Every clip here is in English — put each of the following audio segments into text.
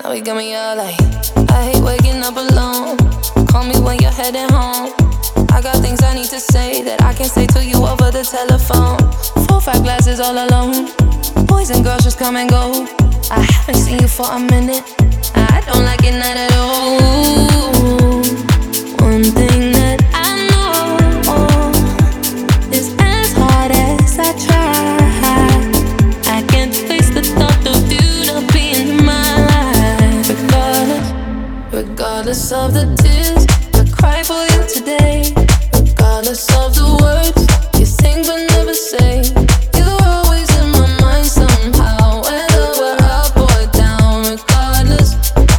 Now we got me all like, I hate waking up alone. Call me when you're heading home. I got things I need to say that I can't say to you over the telephone. 4, 5 glasses all alone. Boys and girls just come and go. I haven't seen you for a minute. I don't like it, not at all. One thing that I know is as hard as I try, I can't face the thought of you not being in my life. Regardless of the tears I cry for you today, regardless of the words you think but never say, you're always in my mind somehow, whether we're up or down. Regardless.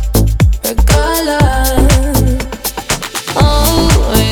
Oh,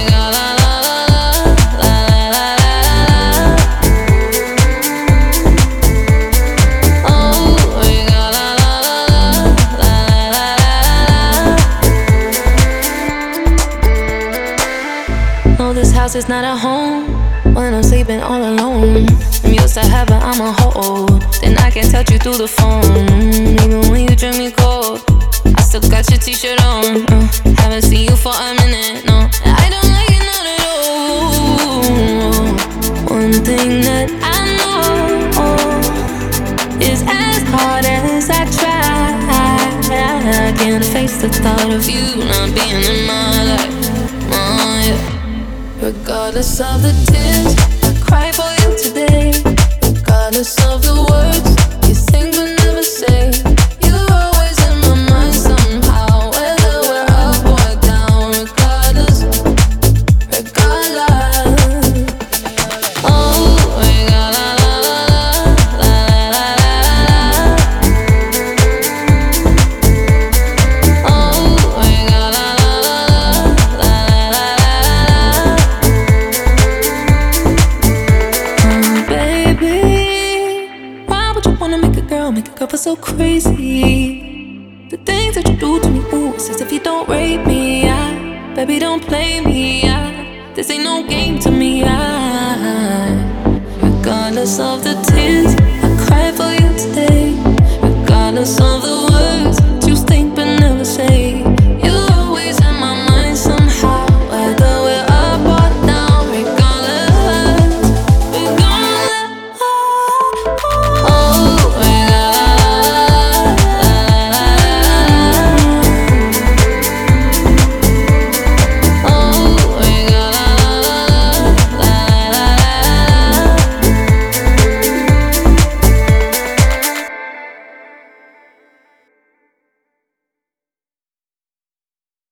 no, this house is not a home when I'm sleeping all alone. I'm used to heaven, I'm a hold. Then I can touch you through the phone. Even when you drink me cold, I still got your t-shirt on. Haven't seen you for a minute, no. I don't like it, not at all. One thing that I know is as hard as I try, I can't face the thought of you not being in my life. Yeah. Regardless of the tears I cry for you today, regardless of the words you think but never say, you're always in my mind somehow, whether we're up or down. Regardless. Oh, make a girl feel so crazy. The things that you do to me, ooh, it's as if you don't rape me. Baby, don't play me. This ain't no game to me. Regardless of the tears I cry for you today, regardless of the